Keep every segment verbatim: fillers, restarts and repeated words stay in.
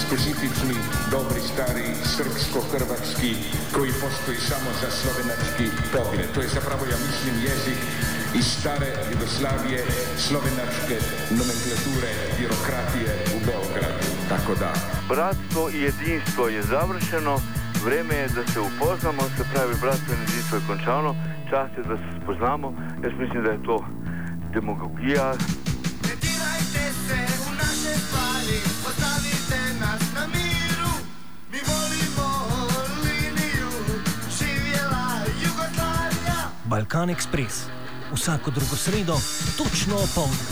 specifični, dobri, stari, srpsko-hrvatski, koji postoji samo za slovenački pogled. To je zapravo, ja mislim, jezik iz stare Jugoslavije, slovenačke nomenklature, birokratije u Beogradu. Tako da. Bratstvo i jedinstvo je završeno, vreme je da se upoznamo, se pravi bratstvo i jedinstvo je končano, čast je da se spoznamo, jaz mislim da je to demagogija. Ne dirajte se u naše stvari, ostavite nas na miru, mi volimo liniju, živjela Jugoslavija. Balkan Ekspres, vsako drugo sredo, točno opoldne.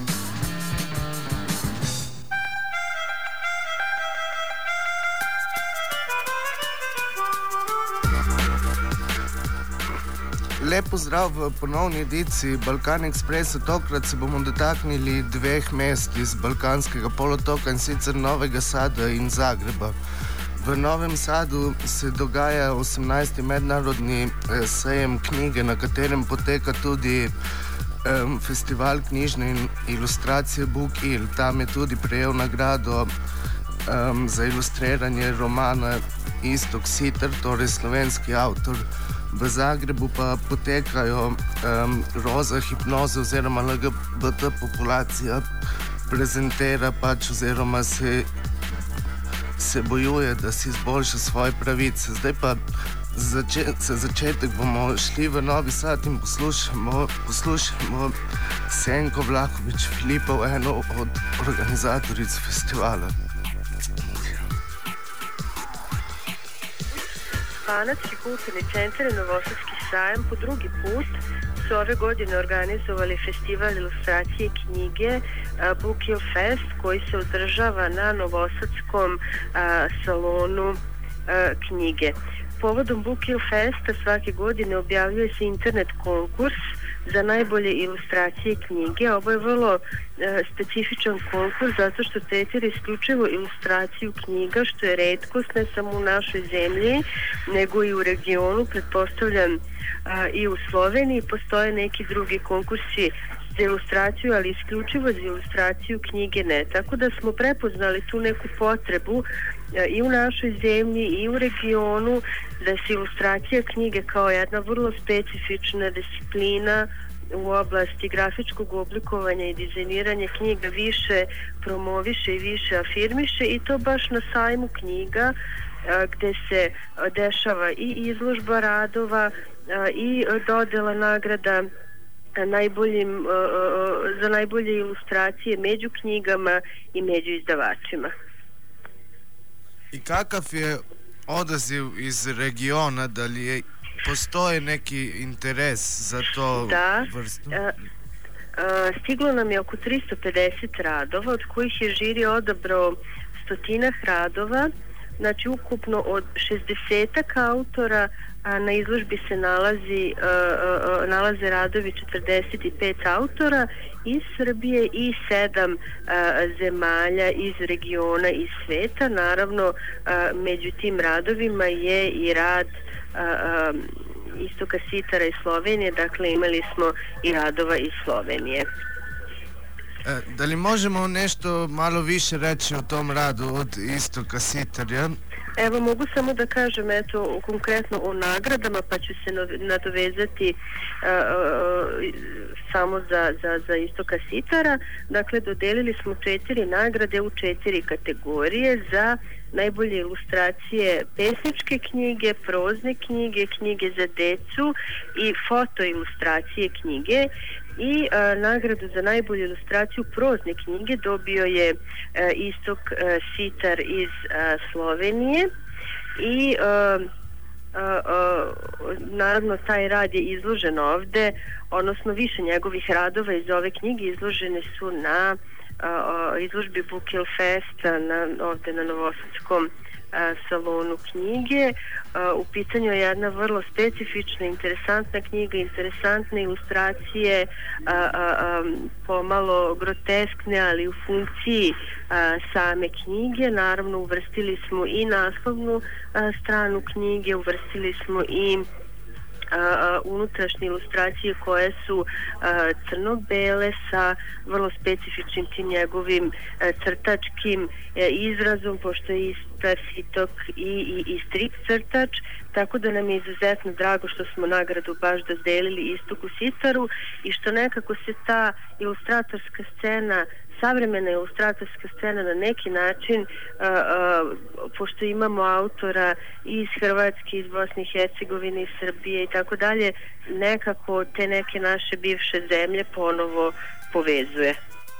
Lep pozdrav v ponovni ediciji Balkan Ekspresa. Tokrat se bomo dotaknili dveh mest iz Balkanskega polotoka, in sicer Novega Sada in Zagreba. V Novem Sadu se dogaja osemnajsti mednarodni eh, sejem knjige, na katerem poteka tudi eh, festival knjižne in ilustracije Bukil. Tam je tudi prejel nagrado eh, za ilustriranje romana Iztok Sitar, torej slovenski avtor. V Zagrebu pa potekajo um, roza hipnoze oziroma L G B T populacija prezentira pač oziroma se, se bojuje, da si izboljša svoje pravice. Zdaj pa zače, za začetek bomo šli v Novi Sad in poslušamo, poslušamo Senko Vlahović Filipov, eno od organizatoric festivala. Banatski kulturni centar i Novosadski sajam po drugi put su ove godine organizovali festival ilustracije i knjige Bukil Fest, koji se održava na Novosadskom a, salonu a, knjige. Povodom Bukil Festa svake godine objavljuje se internet konkurs za najbolje ilustracije knjige. Ovo je vrlo e, specifičan konkurs zato što tretira isključivo ilustraciju knjiga, što je retkost ne samo u našoj zemlji, nego i u regionu, pretpostavljam a, i u Sloveniji. Postoje neki drugi konkursi za ilustraciju, ali isključivo za ilustraciju knjige ne. Tako da smo prepoznali tu neku potrebu e, i u našoj zemlji i u regionu da se ilustracija knjige kao jedna vrlo specifična disciplina u oblasti grafičkog oblikovanja i dizajniranja knjiga više promoviše i više afirmiše, i to baš na sajmu knjiga a, gde se a, dešava i izložba radova a, i dodela nagrada najboljim, za najbolje ilustracije među knjigama i među izdavačima. I kakav je odaziv iz regiona, da li je, postoje neki interes za to da, vrstu? A, a, stiglo nam je oko tristo pedeset radova, od kojih je žiri odabrao stotinak radova, znači ukupno od šezdesetak autora, a na izložbi se nalazi, a, a, nalaze radovi četrdeset pet autora iz Srbije i sedam a, zemalja iz regiona i sveta. Naravno, a, među tim radovima je i rad a, a, Istoka Sitara iz Slovenije, dakle imali smo i radova iz Slovenije. E, da li možemo nešto malo više reći o tom radu od Istoka Sitara? Evo, mogu samo da kažem eto konkretno o nagradama, pa ću se nadovezati uh, uh, samo za, za, za Istoka Sitara. Dakle, dodelili smo četiri nagrade u četiri kategorije za najbolje ilustracije pesničke knjige, prozne knjige, knjige za decu i foto ilustracije knjige. I a, nagradu za najbolju ilustraciju prozne knjige dobio je a, Istok a, Sitar iz a, Slovenije i a, a, a, naravno taj rad je izložen ovde, odnosno više njegovih radova iz ove knjige izložene su na a, a, izložbi Bukil Festa na, ovde na Novosadskom a, salonu knjige. A, u pitanju je jedna vrlo specifična, interesantna knjiga, interesantne ilustracije, a, a, a, pomalo groteskne, ali u funkciji a, same knjige. Naravno, uvrstili smo i naslovnu a, stranu knjige, uvrstili smo i a, unutrašnje ilustracije koje su a, crno-bele sa vrlo specifičnim tim njegovim a, crtačkim a, izrazom, pošto je isto sitok i, i, i strip crtač, tako da nam je izuzetno drago što smo nagradu baš dozdelili Istoku Sitaru i što nekako se ta ilustratorska scena, savremena ilustratorska scena na neki način, a, a, pošto imamo autora iz Hrvatske, iz Bosne i Hercegovine, iz Srbije i tako dalje, nekako te neke naše bivše zemlje ponovo povezuje.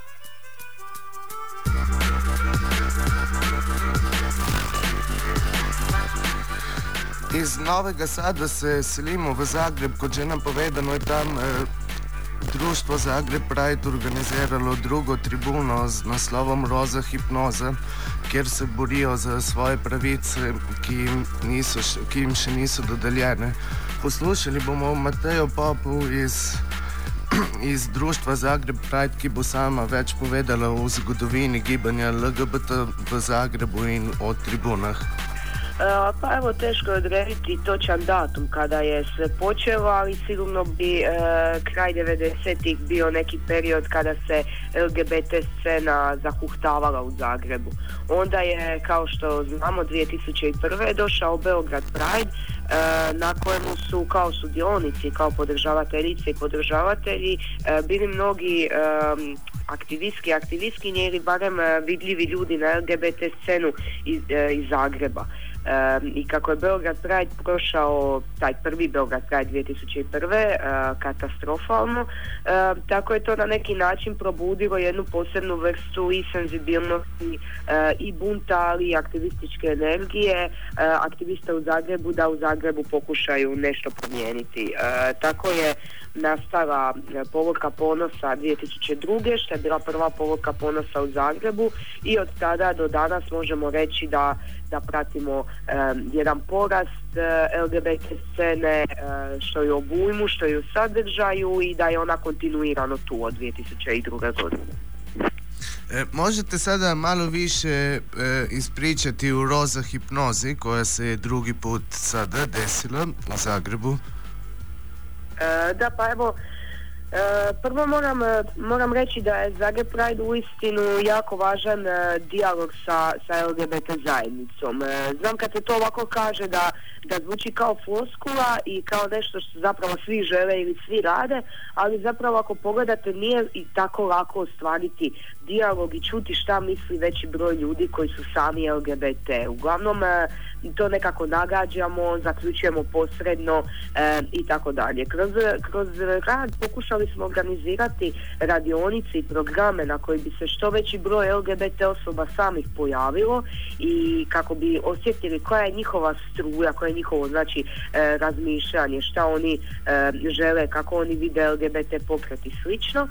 Iz Novega Sada se selimo v Zagreb, kot že nam povedano, je tam eh, Društvo Zagreb Pride organiziralo drugo tribuno z naslovom Roza hipnoza, kjer se borijo za svoje pravice, ki jim, niso, ki jim še niso dodeljene. Poslušali bomo Matejo Popu iz, iz Društva Zagreb Pride, ki bo sama več povedala o zgodovini gibanja L G B T v Zagrebu in o tribunah. Pa evo, teško je odrediti točan datum kada je sve počelo, ali sigurno bi e, kraj devedesetih bio neki period kada se L G B T scena zahuhtavala u Zagrebu. Onda je, kao što znamo, dvije tisuće prve došao Beograd Pride, e, na kojemu su kao sudionici, kao podržavateljice i podržavatelji e, bili mnogi e, aktivistki, aktivistkinje ili barem vidljivi ljudi na L G B T scenu iz, e, iz Zagreba. E, I kako je Beograd Pride prošao, taj prvi Beograd Pride dvije tisuće prve e, katastrofalno, e, tako je to na neki način probudilo jednu posebnu vrstu i senzibilnosti e, i bunta, ali i aktivističke energije e, aktivista u Zagrebu da u Zagrebu pokušaju nešto promijeniti. E, tako je nastala Povorka ponosa dvije tisuće druge, što je bila prva Povorka ponosa u Zagrebu, i od tada do danas možemo reći da da pratimo um, jedan porast uh, L G B T scene, uh, što je u obujmu, što je u sadržaju, i da je ona kontinuirano tu od dvije tisuće druge godine. E, možete sada malo više e, ispričati o Roza hipnozi koja se je drugi put sada desila u Zagrebu? E, da, pa evo, E, prvo moram, moram reći da je Zagreb Pride uistinu jako važan e, dijalog sa, sa L G B T zajednicom. E, znam kad se to ovako kaže da, da zvuči kao floskula i kao nešto što zapravo svi žele ili svi rade, ali zapravo ako pogledate nije i tako lako ostvariti dijalog i čuti šta misli veći broj ljudi koji su sami L G B T. Uglavnom e, to nekako nagađamo, zaključujemo posredno e, i tako dalje. Kroz, kroz rad pokušali smo organizirati radionice i programe na koji bi se što veći broj L G B T osoba samih pojavilo i kako bi osjetili koja je njihova struja, koja je njihovo znači e, razmišljanje, šta oni e, žele, kako oni vide L G B T pokret i slično.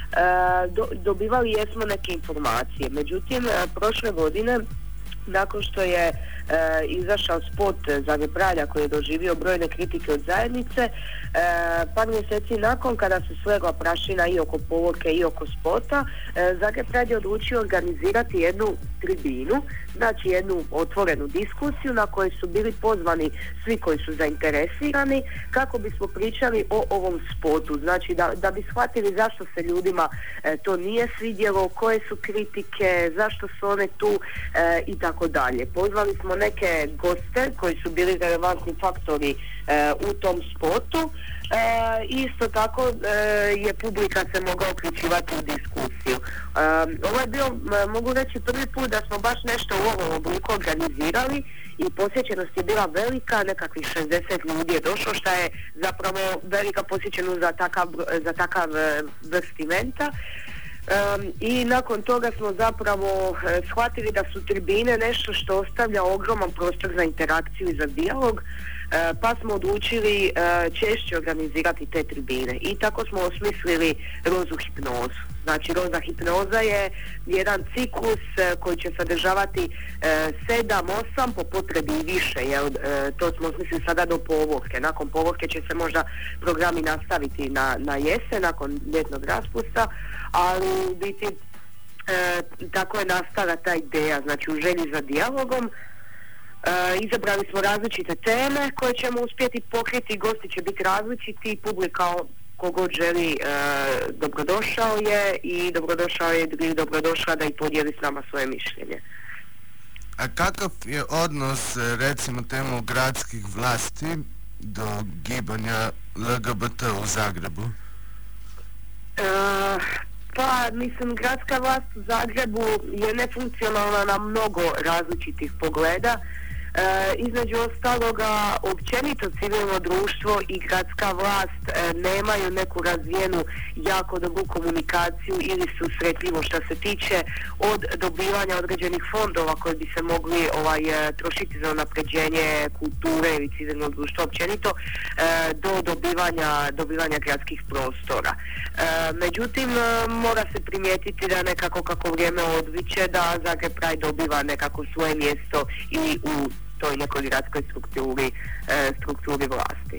E, do, dobivali jesmo neke informacije. Međutim, e, prošle godine, nakon što je e, izašao spot Zagreb Pride koji je doživio brojne kritike od zajednice, e, par mjeseci nakon, kada se slegla prašina i oko Povorke i oko spota, e, Zagreb Pride je odlučio organizirati jednu tribinu, znači jednu otvorenu diskusiju na kojoj su bili pozvani svi koji su zainteresirani kako bismo pričali o ovom spotu, znači da, da bi shvatili zašto se ljudima e, to nije svidjelo, koje su kritike, zašto su one tu e, i tako dalje. Pozvali smo neke goste koji su bili relevantni faktori e, u tom spotu. E, isto tako e, je publika se mogla uključivati u diskusiju. E, ovo je bio, mogu reći, prvi put da smo baš nešto u ovom obliku organizirali i posjećenost je bila velika, nekakvih šezdeset ljudi je došlo, što je zapravo velika posjećenost za takav, za takav vrst eventa. Um, i nakon toga smo zapravo uh, shvatili da su tribine nešto što ostavlja ogroman prostor za interakciju i za dijalog, uh, pa smo odlučili uh, češće organizirati te tribine i tako smo osmislili Rozu hipnozu. Znači, Roza hipnoza je jedan ciklus uh, koji će sadržavati uh, sedam, osam, po potrebi i više, jel? Uh, to smo osmislili sada do Povorke. Nakon Povorke će se možda programi nastaviti na, na jesen, nakon ljetnog raspusta, ali u biti e, tako je nastala ta ideja, znači u želji za dijalogom. izabrali smo različite teme koje ćemo uspjeti pokriti, gosti će biti različiti, publika kogod želi e, dobrodošao je i dobrodošao je ili dobrodošla da i podijeli s nama svoje mišljenje. A kakav je odnos, recimo, temu gradskih vlasti do gibanja L G B T u Zagrebu? E, pa, mislim, gradska vlast u Zagrebu je nefunkcionalna na mnogo različitih pogleda. E, između ostaloga, općenito civilno društvo i gradska vlast e, nemaju neku razvijenu jako dobru komunikaciju ili susretljivo što se tiče od dobivanja određenih fondova koji bi se mogli ovaj, trošiti za unapređenje kulture ili civilnog društva općenito e, do dobivanja, dobivanja gradskih prostora. E, međutim, mora se primijetiti da nekako kako vrijeme odviće da Zagreb Pride dobiva nekako svoje mjesto i u toj nekoj gradskoj strukturi, e, strukturi vlasti.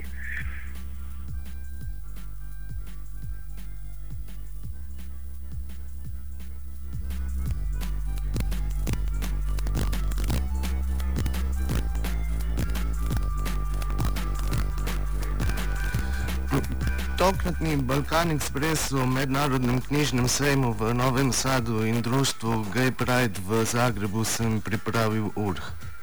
Tokratni Balkan Ekspres u mednarodnem knjižnem sejmu v Novem Sadu in društvu Gay Pride v Zagrebu sem pripravil Urh.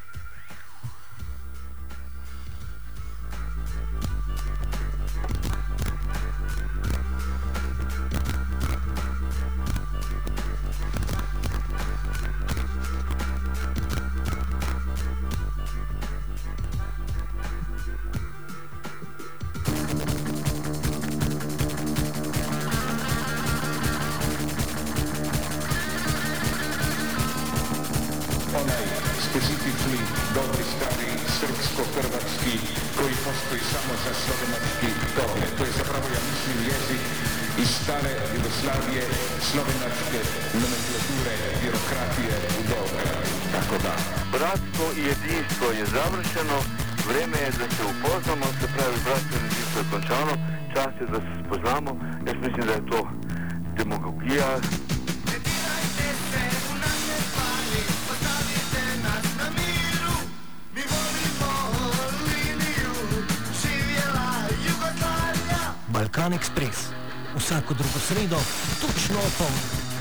Onaj specifični, dobri, stari, srpsko-hrvatski, koji postoji samo za slovenački pogled. To je zapravo, ja mislim, jezik iz stare Jugoslavije, slovenačke nomenklature, birokratije u Beogradu. Tako da. Bratstvo i jedinstvo je završeno, vrijeme je da se upoznamo, se pravi bratstvo i jedinstvo je končano, čas je da se spoznamo, ja mislim da je to demagogija. Balkan Ekspres, vsako drugo sredo, točno ob polnoči.